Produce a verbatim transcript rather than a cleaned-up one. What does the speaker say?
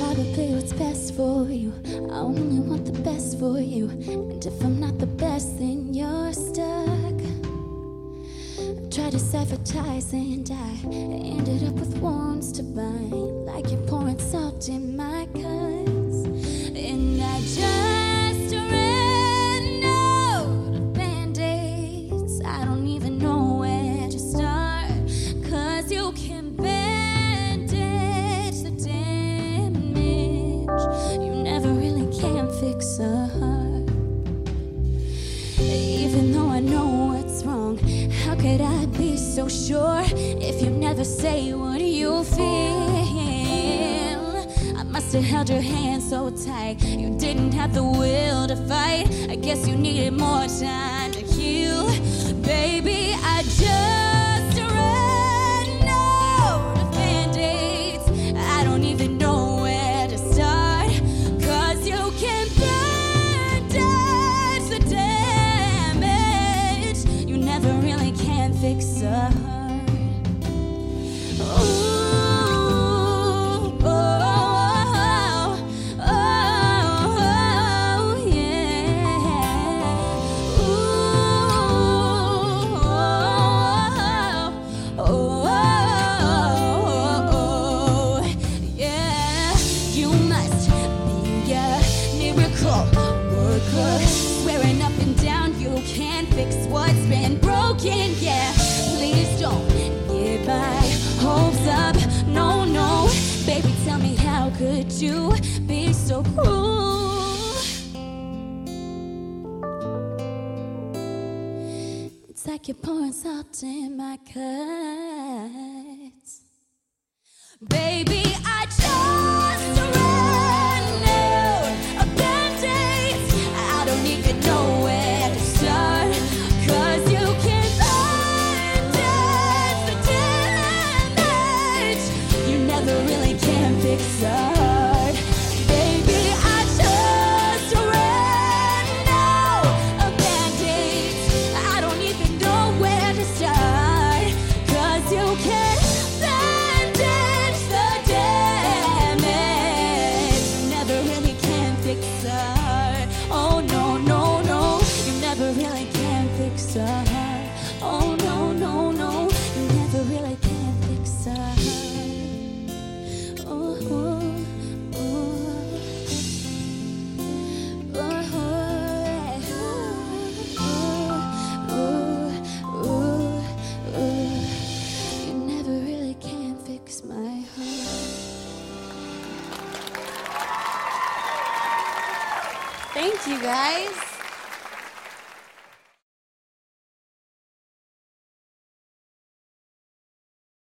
probably what's best for you. I only want the best for you. And if I'm not the best, then you're stuck. I tried to sabotage and I ended up with wounds to bind, like you're pouring salt in my cuts. And I just ran out of band-aids. I don't even know where to start, 'cause you can bandage the damage. You never really can fix a heart. Even though I know what's wrong, how could I be so sure if you never say what you feel? I must have held your hand so tight, you didn't have the will to fight. I guess you needed more time to heal. Baby, I just ran out of band-aids. I don't even know where to start, 'cause you can bandage the damage. You never really can fix a heart. Ooh. Swearing up and down you can't fix what's been broken, yeah. Please don't get my hopes up, no, no. Baby, tell me, how could you be so cruel? It's like you're pouring salt in my cuts. Baby, I just ran out of band-aids. I don't even know where to start, 'cause you can bandage the damage. You never really can fix a heart. Baby, I just ran out of band-aids. I don't even know where to start, 'cause you can bandage the damage. You never really can fix a heart. Oh no, no, no, you never really can fix a heart. Oh no, no, no, you never really can fix a heart. Oh, oh, oh, oh, oh, oh, oh. You never really can fix my heart. Thank you, guys.